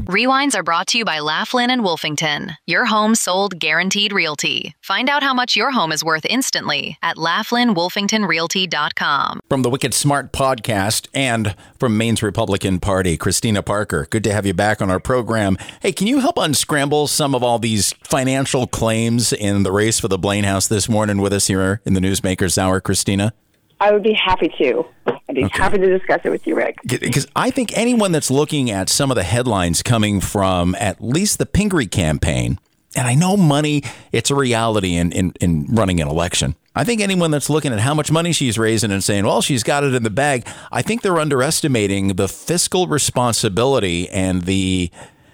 Rewinds are brought to you by Laughlin and Wolfington. Your home sold guaranteed realty. Find out how much your home is worth instantly at LaughlinWolfingtonRealty.com. From the Wicked Smart Podcast and from Maine's Republican Party, Christina Parker, good to have you back on our program. Hey, can you help unscramble some of all these financial claims in the race for the Blaine House this morning with us here in the Newsmakers Hour, Christina? I would be happy to. I'd be happy to discuss it with you, Rick. Because I think anyone that's looking at some of the headlines coming from at least the Pingree campaign, and I know money, it's a reality in running an election. I think anyone that's looking at how much money she's raising and saying, well, she's got it in the bag, I think they're underestimating the fiscal responsibility and the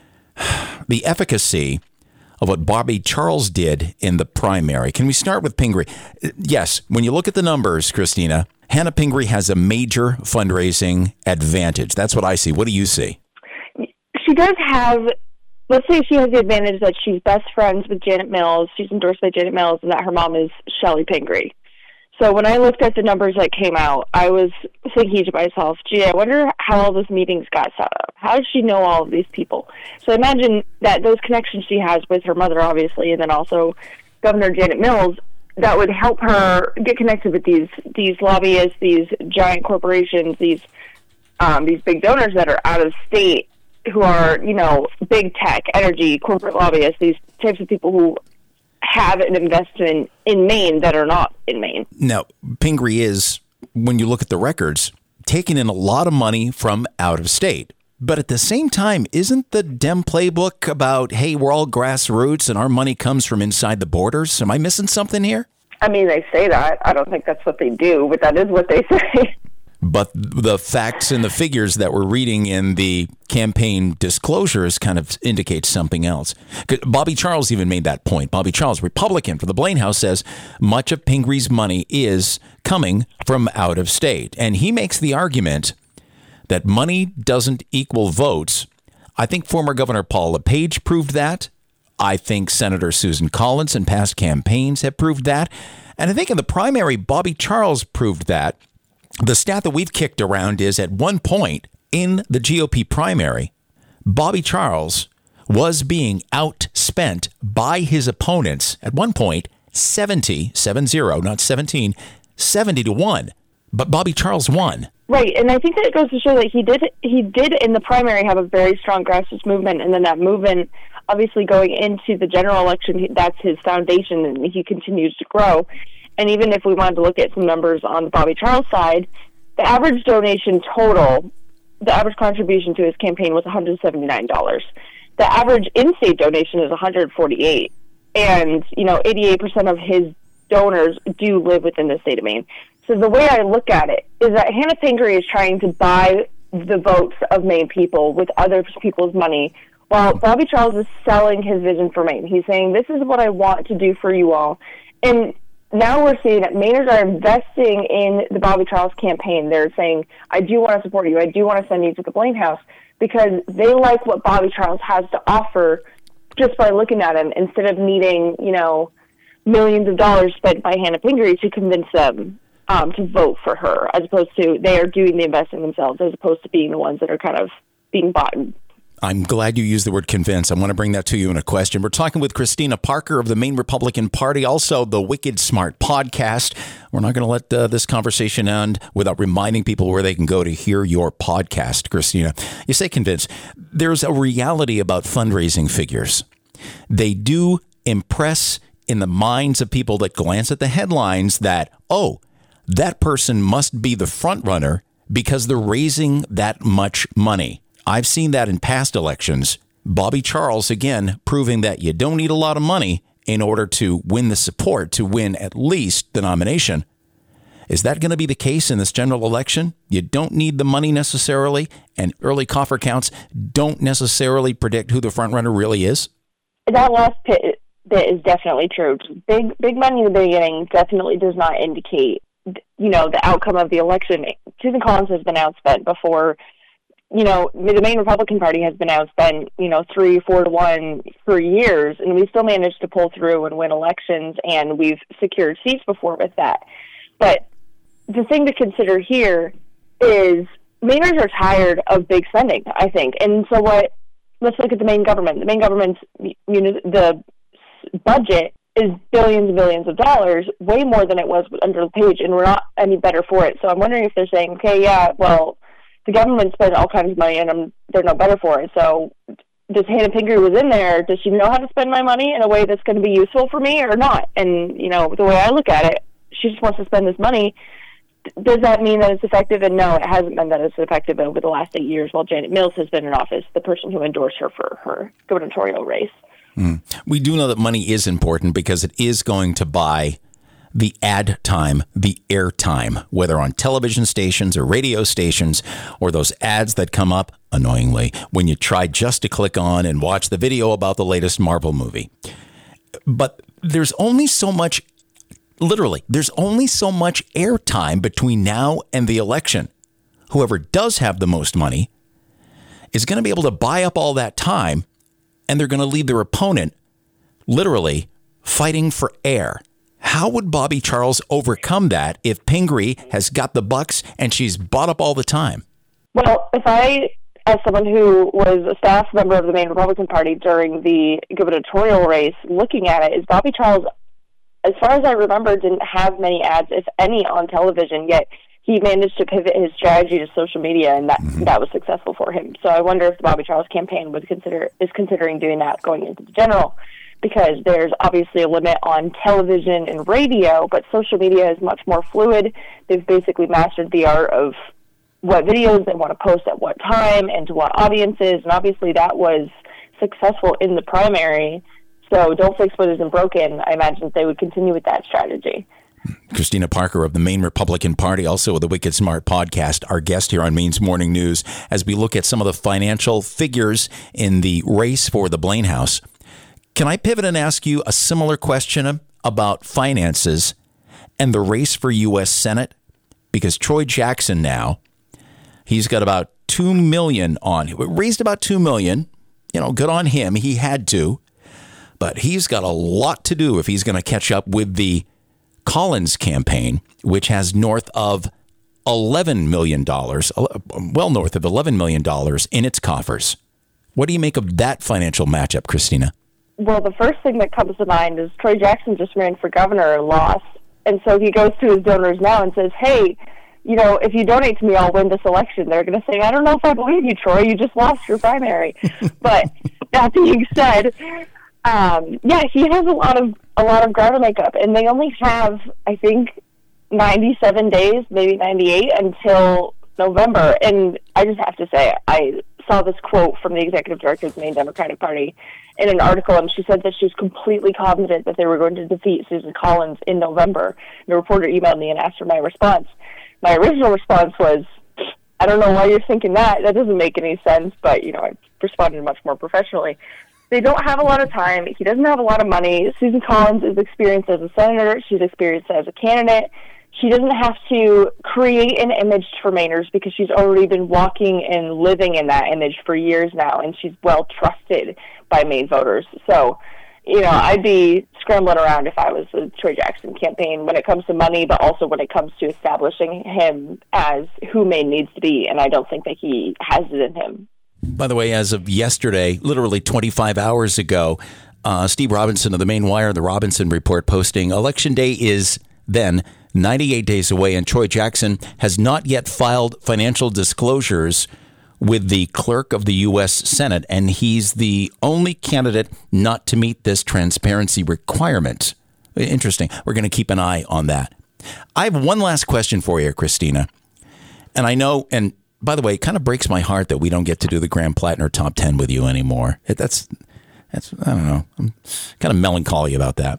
efficacy of what Bobby Charles did in the primary. Can we start with Pingree? Yes, when you look at the numbers, Christina, Hannah Pingree has a major fundraising advantage. That's what I see. What do you see? She does have, let's say she has the advantage that she's best friends with Janet Mills. She's endorsed by Janet Mills, and that her mom is Shelley Pingree. So when I looked at the numbers that came out, I was thinking to myself, gee, I wonder how all those meetings got set up. How does she know all of these people? So I imagine that those connections she has with her mother, obviously, and then also Governor Janet Mills, that would help her get connected with these lobbyists, these giant corporations, these big donors that are out of state who are, big tech, energy, corporate lobbyists, these types of people who have an investment in Maine that are not in Maine. Now, Pingree is, when you look at the records, taking in a lot of money from out of state. But at the same time, isn't the Dem playbook about, hey, we're all grassroots and our money comes from inside the borders? Am I missing something here? I mean, they say that. I don't think that's what they do, but that is what they say. But the facts and the figures that we're reading in the campaign disclosures kind of indicate something else. Bobby Charles even made that point. Bobby Charles, Republican for the Blaine House, says much of Pingree's money is coming from out of state. And he makes the argument that money doesn't equal votes. I think former Governor Paul LePage proved that. I think Senator Susan Collins in past campaigns have proved that. And I think in the primary, Bobby Charles proved that. The stat that we've kicked around is at one point in the GOP primary, Bobby Charles was being outspent by his opponents at one point 70 to 1. But Bobby Charles won. Right, and I think that it goes to show that he did in the primary have a very strong grassroots movement, and then that movement, obviously going into the general election, that's his foundation, and he continues to grow. And even if we wanted to look at some numbers on the Bobby Charles side, the average donation total, the average contribution to his campaign was $179. The average in-state donation is $148. And, 88% of his donors do live within the state of Maine. So the way I look at it is that Hannah Pingree is trying to buy the votes of Maine people with other people's money, while Bobby Charles is selling his vision for Maine. He's saying, this is what I want to do for you all. And now we're seeing that Mainers are investing in the Bobby Charles campaign. They're saying, I do want to support you. I do want to send you to the Blaine House, because they like what Bobby Charles has to offer just by looking at him, instead of needing, millions of dollars spent by Hannah Pingree to convince them to vote for her, as opposed to they are doing the investing themselves, as opposed to being the ones that are kind of being bought. I'm glad you used the word convince. I want to bring that to you in a question. We're talking with Christina Parker of the Maine Republican Party, also the Wicked Smart Podcast. We're not going to let this conversation end without reminding people where they can go to hear your podcast, Christina. You say convince. There's a reality about fundraising figures. They do impress in the minds of people that glance at the headlines that, oh, that person must be the front runner because they're raising that much money. I've seen that in past elections. Bobby Charles, again, proving that you don't need a lot of money in order to win the support, to win at least the nomination. Is that going to be the case in this general election? You don't need the money necessarily, and early coffer counts don't necessarily predict who the front runner really is? That last bit is definitely true. Big money in the beginning definitely does not indicate, the outcome of the election. Susan Collins has been outspent before. The Maine Republican Party has been outspent, 3-4 to 1 for years, and we still managed to pull through and win elections, and we've secured seats before with that. But the thing to consider here is Mainers are tired of big spending, I think. And so what let's look at the Maine government. The Maine government's, the budget is billions and billions of dollars, way more than it was under LePage, and we're not any better for it. So I'm wondering if they're saying, okay, yeah, well, the government spent all kinds of money, and they're no better for it. So does Hannah Pingree was in there, does she know how to spend my money in a way that's going to be useful for me or not? And, the way I look at it, she just wants to spend this money. Does that mean that it's effective? And no, it hasn't been that it's effective over the last 8 years while Janet Mills has been in office, the person who endorsed her for her gubernatorial race. We do know that money is important because it is going to buy the ad time, the air time, whether on television stations or radio stations, or those ads that come up, annoyingly, when you try just to click on and watch the video about the latest Marvel movie. But there's only so much, literally, there's only so much air time between now and the election. Whoever does have the most money is going to be able to buy up all that time, and they're going to leave their opponent literally fighting for air. How would Bobby Charles overcome that if Pingree has got the bucks and she's bought up all the time? Well, if I, as someone who was a staff member of the Maine Republican Party during the gubernatorial race, looking at it, is Bobby Charles, as far as I remember, didn't have many ads, if any, on television, yet he managed to pivot his strategy to social media, and that was successful for him. So I wonder if the Bobby Charles campaign is considering doing that going into the general, because there's obviously a limit on television and radio, but social media is much more fluid. They've basically mastered the art of what videos they want to post at what time and to what audiences, and obviously that was successful in the primary. So don't fix what isn't broken. I imagine that they would continue with that strategy. Christina Parker of the Maine Republican Party, also of the Wicked Smart podcast, our guest here on Maine's Morning News, as we look at some of the financial figures in the race for the Blaine House. Can I pivot and ask you a similar question about finances and the race for U.S. Senate? Because Troy Jackson now, he's got about $2 million on, raised about $2 million. Good on him. He had to. But he's got a lot to do if he's going to catch up with the Collins campaign, which has north of $11 million, well north of $11 million in its coffers. What do you make of that financial matchup, Christina? Well, the first thing that comes to mind is Troy Jackson just ran for governor and lost. And so he goes to his donors now and says, hey, if you donate to me, I'll win this election. They're going to say, I don't know if I believe you, Troy. You just lost your primary. But that being said, he has a lot of ground to make up. And they only have, I think, 97 days, maybe 98, until November. And I just have to say, I saw this quote from the executive director of the Maine Democratic Party in an article, and she said that she was completely confident that they were going to defeat Susan Collins in November. And the reporter emailed me and asked for my response. My original response was, I don't know why you're thinking that. That doesn't make any sense, but, I responded much more professionally. They don't have a lot of time. He doesn't have a lot of money. Susan Collins is experienced as a senator. She's experienced as a candidate. She doesn't have to create an image for Mainers because she's already been walking and living in that image for years now, and she's well trusted by Maine voters. So, I'd be scrambling around if I was the Troy Jackson campaign when it comes to money, but also when it comes to establishing him as who Maine needs to be, and I don't think that he has it in him. By the way, as of yesterday, literally 25 hours ago, Steve Robinson of the Maine Wire, the Robinson Report, posting, Election Day is then 98 days away, and Troy Jackson has not yet filed financial disclosures with the clerk of the U.S. Senate, and he's the only candidate not to meet this transparency requirement. Interesting. We're going to keep an eye on that. I have one last question for you, Christina. And I know, and by the way, it kind of breaks my heart that we don't get to do the Graham Plattner Top 10 with you anymore. That's I don't know. I'm kind of melancholy about that.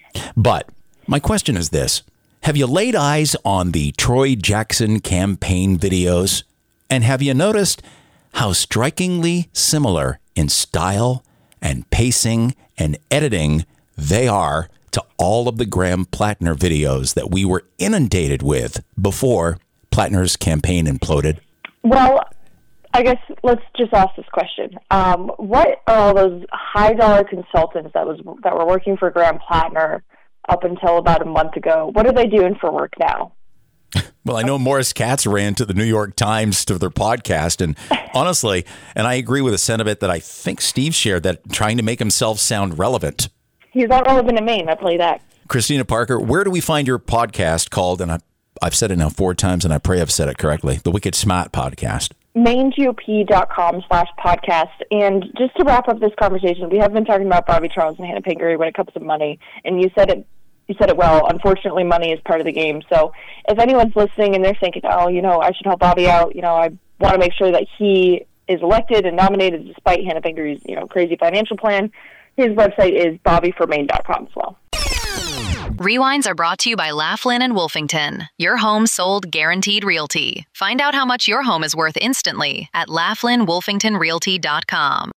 But my question is this. Have you laid eyes on the Troy Jackson campaign videos? And have you noticed how strikingly similar in style and pacing and editing they are to all of the Graham Plattner videos that we were inundated with before Plattner's campaign imploded? Well, I guess let's just ask this question. What are all those high-dollar consultants that were working for Graham Plattner up until about a month ago? What are they doing for work now? Well, I know Morris Katz ran to the New York Times to their podcast. And honestly, and I agree with a sentiment that I think Steve shared, that trying to make himself sound relevant. He's not relevant in Maine, I'll tell you that. Christina Parker, where do we find your podcast called? And I've said it now 4 times, and I pray I've said it correctly. The Wicked Smart Podcast. MaineGOP.com/podcast. And just to wrap up this conversation, we have been talking about Bobby Charles and Hannah Pingree when it comes to money. And you said it well. Unfortunately, money is part of the game. So if anyone's listening and they're thinking, oh, I should help Bobby out, I want to make sure that he is elected and nominated despite Hannah Pingree's, crazy financial plan, his website is bobbyformaine.com as well. Rewinds are brought to you by Laughlin and Wolfington, your home sold guaranteed realty. Find out how much your home is worth instantly at LaughlinWolfingtonRealty.com.